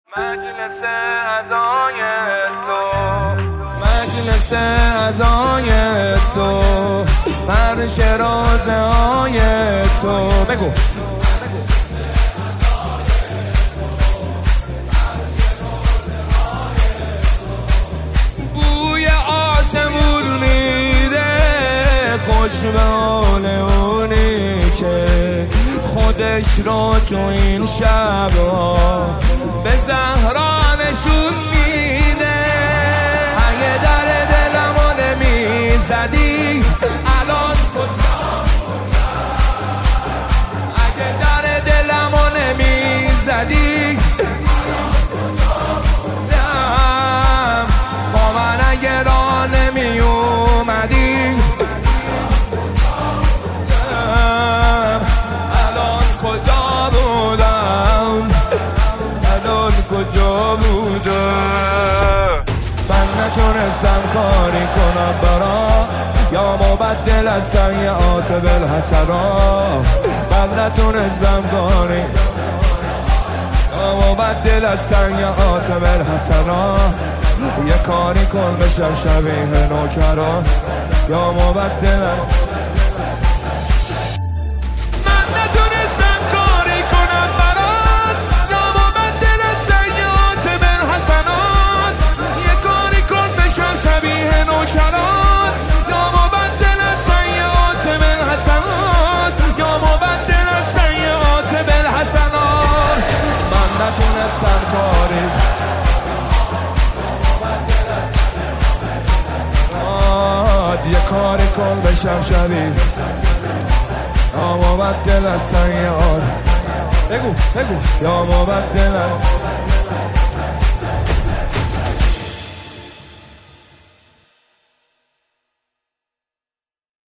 مجلس عزای تو فرش روزه های تو بگو بوی آسمون میده خوش به حال اونی که خودش رو تو این شبها به زهرا نشون میده. اگه در دلمو نمیزدی الان اگه در دلمو نمیزدی با من اگه را نمی اومدی الان کجا بودم کجا بودم. من نتونستم کاری کنم برا یا مبدل از سیئات بالحسنا. من نتونستم کاری یا مبدل از سیئات بالحسنا. یه کاری کن بشم شبیه نوکرا یا مبدل یه کاری کن بشم شبیه یا مبدل از سیئات. بگو یا مبدل